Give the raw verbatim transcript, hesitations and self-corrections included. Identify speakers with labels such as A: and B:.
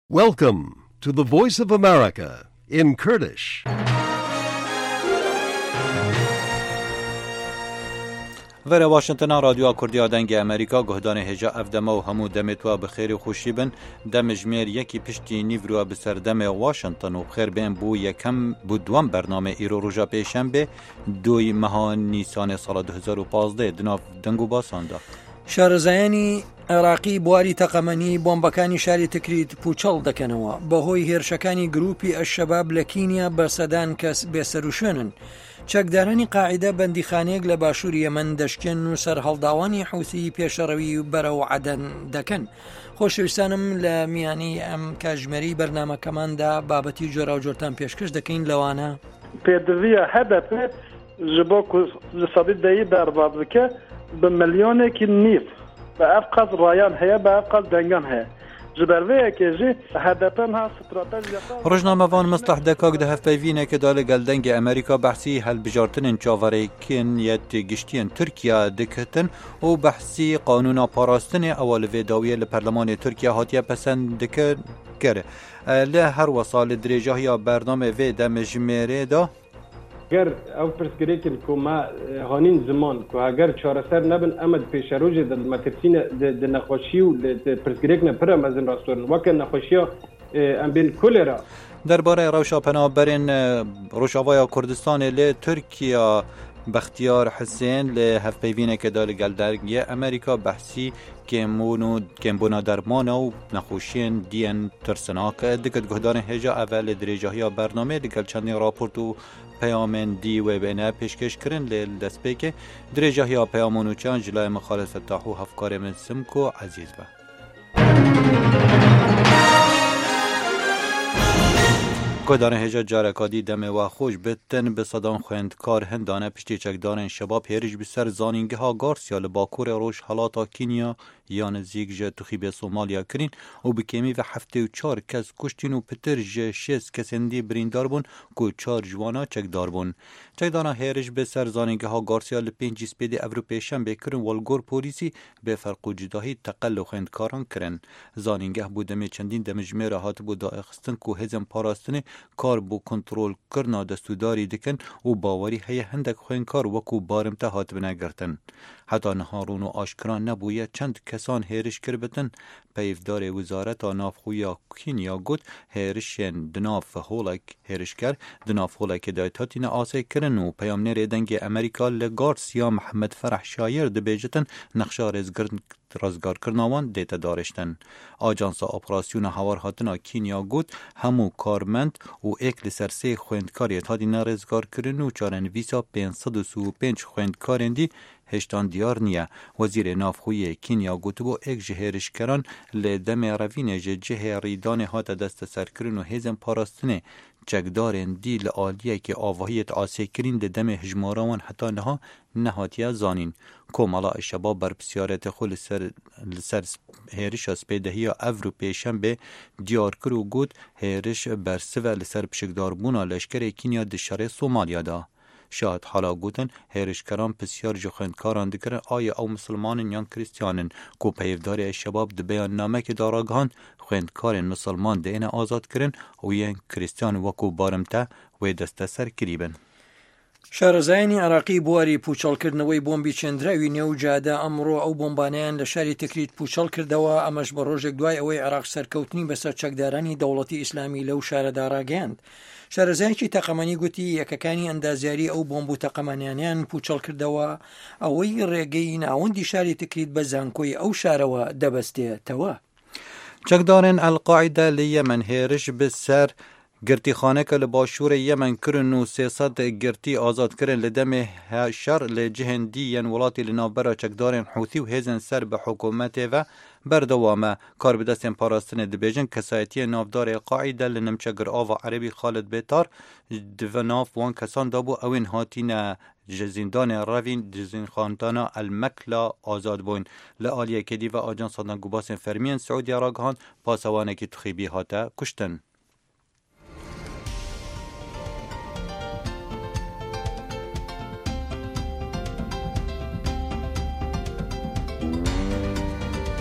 A: Welcome to the Voice of America in Kurdish.
B: ور واشنگتن رادیو کردی دنگ امریکا گهدان هجا افدم و همو دمت و بخیر و خوشی بن دم جمیر یکی پشتی نیورو بسر دم واشنگتن و بخیر بین بو یکم بو دوام برنامه ایرو روژا پیشنبه دوی ماه نیسان سال دو هزار و پانزده دناف دنگو باسانده.
C: شارەزایانی عێراقی بواری تەقەمەنی بۆمبەکانی شاری تکریت پوچەڵ دەکەنەوە بەهۆی هێرشەکانی گروپی ئەشەباب لە کینیا بە سەدان کەس بێسەروشوێنن. چەکدارانی قاعیدە بەندیخانەیەک لە باشووری یەمەن دەشکێن و سەر هەڵداوانی حوسی پێشەڕەوی بەرەو عەدەن دەکەن. خۆشەویستانم لە میانی ئەم کاتژمێری بەرنامەکەماندا بابەتی جۆرا و جۆرتان پێشکەش دەکەین لەوانە
D: پێدەویە هەدەپێت ji bo ku ji sedî deyî berbat bike bi milyonekî nîv bi ev qas rayan heye bi ev qas dengan heye ji ber vê yekê jî hedefên ha stratejiya
B: Rojnamevan mistehdeqek di hevpeyvînekê da li gel dengê Amerîka behsî helbijartinên çavereyekên yet giştiyên Tirkiye dikitin û behsî qanûna parastinê ewa li vê dawiyê li Perlemanê Tirkiye hatiye pesend dikin kere. Li her wesa li dirêjahiya bernamê vê demejimêrê da
E: اگر او پرسکریکن که ما هانین زمان که اگر چارەسەر نبن اما پیشروج د مترسین د نخوشی و د پرسکریکن پر مزن راستورن وکه نخوشی ام بین کولرا
B: درباره روشا پناهبرین روشاوای کردستان ل ترکیه بختیار حسین ل هفپیوینه که دال گل درگی امریکا بحثی کمونو کمبونا درمانا و نخوشین دین ترسناک دکت گهدان هجا اول درجه‌های برنامه دکل چندین راپورت و پیامن دی و بینه پیشکش کرن لیل دست پیکه درجه‌های پیامونو چند جلای مخالفت تاحو هفکار من سمکو عزیز با گهدان هجا جارکادی دمه و خوش بتن به صدان خوندکار هندانه پشتی چکدارن شباب هیرج بسر زانینگه ها گارسیا لباکور روش حالاتا کینیا یا نزیک جه تخیب سومالیا کرین و بکیمی و هفته و چار کس کشتین و پتر جه شیست کسندی بریندار بون که چار جوانا چکدار بون. چکدانا هیرج بسر زانینگه ها گارسیا لپینجی سپیدی اوروپیشن بکرن والگور پولیسی به فرق و جداهی تقل خوندکاران کرن. زانینگه بودمی چندین دمجمه هات بود اخستن که هزم پاراستنه کار بو کنترل کرنا دستوداری دکن و باوری هی هندک خوینکار وکو بارمته هات بنگرتن. حتی نهارون و آشکران نبویه چند کسان هیرش کربتن. پیفدار وزارت نافخویا کینیا گوت هیرشن دناف هولک هیرش کر دناف هولک دایتاتین آسه کرن و پیامنر دنگ امریکا لگارسیا محمد فرح شایر دبیجتن نقشه رزگرد رازگار کرناوان دیتا دارشتن. آجانس اپراسیون هوار هاتنا کینیا گوت همو کارمند و ایک لسرسه خوندکاریت هاتی نرزگار کرن و چارن ویسا پینصد و سی و پنج خوندکارندی هشتان دیار نیه. وزیر نافخوی کینیا گوت بو ایک جهرش کران لدم روین جه ریدان هات دست سر کرن و هیزم پاراستنه چکدارن دی لعالیه که آواهیت آسه کرین ده دم هجماراوان حتی نها نهاتیه زانین. کومالا شباب بر بسیارت خول سر لسر هیرش اسپیدهی اوروپیشن به دیار کرو گود هیرش بر سوه لسر پشکدار بونا لشکر کینیا دشاره سومالیا دا. شاید حالا گوتن هیرشکران بسیار جخندکاران دکرن آیا او مسلمانن یا کریستیانن کو پیفداری شباب ده بیان نامه که داراگهان خوندکارن مسلمان ده این آزاد کرن و یا کریستیان وکو بارمته و دسته سر کریبن.
C: شارەزایانی عێراقی بواری پوچەڵکردنەوەی بۆمبی چێندراوی نێو جادە ئەمڕۆ ئەو بۆمبانیان لە شاری تکریت پوچەڵ کردەوە ئەمەش بە ڕۆژێک دوای ئەوەی عێراق سەرکەوتنی بەسەر چەکدارانی دەوڵەتی ئیسلامی لەو شارەدا ڕاگەیاند. شارەزایکی تەقەمەنی گوتی یەکەکانی ئەندازیاری ئەو بۆمب و تەقەمەنیانیان پوچەڵ کردەوە ئەوەی ڕێگەی ناوەندی شاری تکریت بە زانکۆی ئەو شارەوە دەبەستێتەوە.
B: چەکدارن ئەلقاعیدە لە یەمەن هێرش بسەر گرتی خانه که لباشور یمن کرن و سیاست گرتی آزاد کرن لدم شر لجهندی ین ولاتی لنابرا چکدارن حوثی و هزن سر به حکومت و بردوامه کار به دست پاراستن دبیجن کسایتی نافدار قاعده لنمچگر آوا عربی خالد بیتار دوناف وان کسان دابو اوین هاتین جزیندان روین جزین خاندان المکلا آزاد بوین لآلیه کدی و آجان صادن گوباس فرمین سعودی راگهان پاسوانه که تخیبی هاته کشتن.